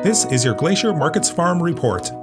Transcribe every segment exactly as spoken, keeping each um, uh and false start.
This is your Glacier Markets Farm Report.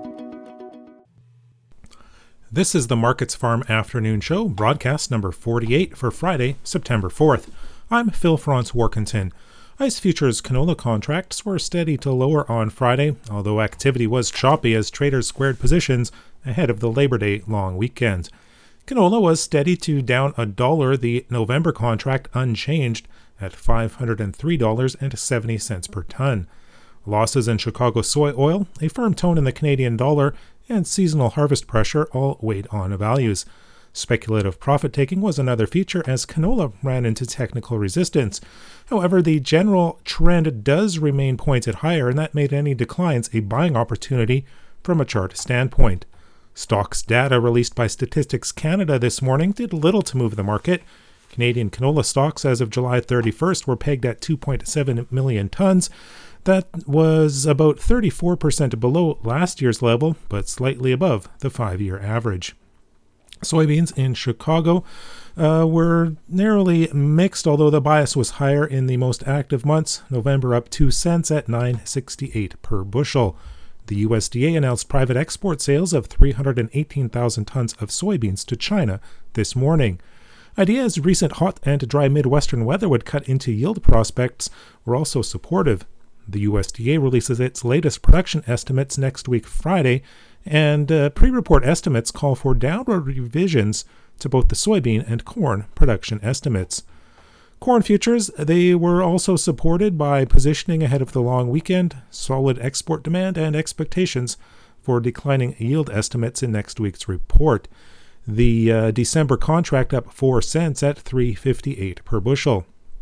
This is the Markets Farm Afternoon Show, broadcast number forty-eight for Friday, September fourth. I'm Phil Franz Warkentin. ICE futures canola contracts were steady to lower on Friday, although activity was choppy as traders squared positions ahead of the Labor Day long weekend. Canola was steady to down a dollar, the November contract unchanged at five hundred three dollars and seventy cents per ton. Losses in Chicago soy oil, a firm tone in the Canadian dollar, and seasonal harvest pressure all weighed on values. Speculative profit-taking was another feature as canola ran into technical resistance. However, the general trend does remain pointed higher, and that made any declines a buying opportunity from a chart standpoint. Stocks data released by Statistics Canada this morning did little to move the market. Canadian canola stocks as of July thirty-first were pegged at two point seven million tons. That was about thirty-four percent below last year's level, but slightly above the five-year average. Soybeans in Chicago uh, were narrowly mixed, although the bias was higher in the most active months. November up two cents at nine sixty-eight per bushel. The U S D A announced private export sales of three hundred eighteen thousand tons of soybeans to China this morning. Ideas recent hot and dry Midwestern weather would cut into yield prospects were also supportive. The U S D A releases its latest production estimates next week Friday, and uh, pre-report estimates call for downward revisions to both the soybean and corn production estimates. Corn futures, they were also supported by positioning ahead of the long weekend, solid export demand, and expectations for declining yield estimates in next week's report. The uh, December contract up four cents at three fifty-eight per bushel.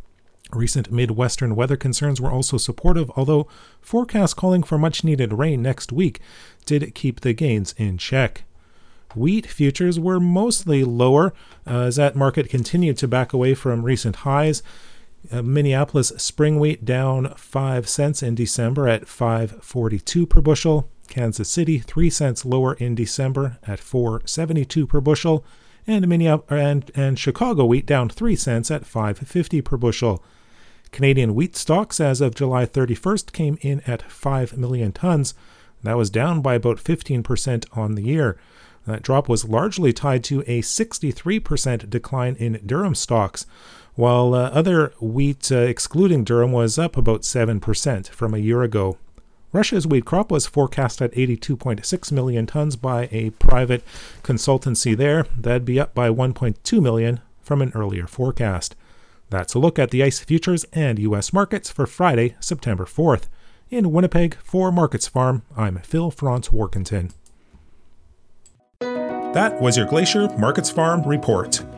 Recent Midwestern weather concerns were also supportive, although forecasts calling for much-needed rain next week did keep the gains in check. Wheat futures were mostly lower uh, as that market continued to back away from recent highs. Uh, Minneapolis spring wheat down five cents in December at five forty-two per bushel. Kansas City three cents lower in December at four seventy-two per bushel. And, Minneapolis, and, and Chicago wheat down three cents at five fifty per bushel. Canadian wheat stocks as of July thirty-first came in at five million tons. That was down by about fifteen percent on the year. That drop was largely tied to a sixty-three percent decline in durum stocks, while uh, other wheat, uh, excluding durum, was up about seven percent from a year ago. Russia's wheat crop was forecast at eighty-two point six million tons by a private consultancy there. That'd be up by one point two million from an earlier forecast. That's a look at the ICE futures and U S markets for Friday, September fourth. In Winnipeg, for Markets Farm, I'm Phil Franz Warkentin. That was your Glacier Markets Farm Report.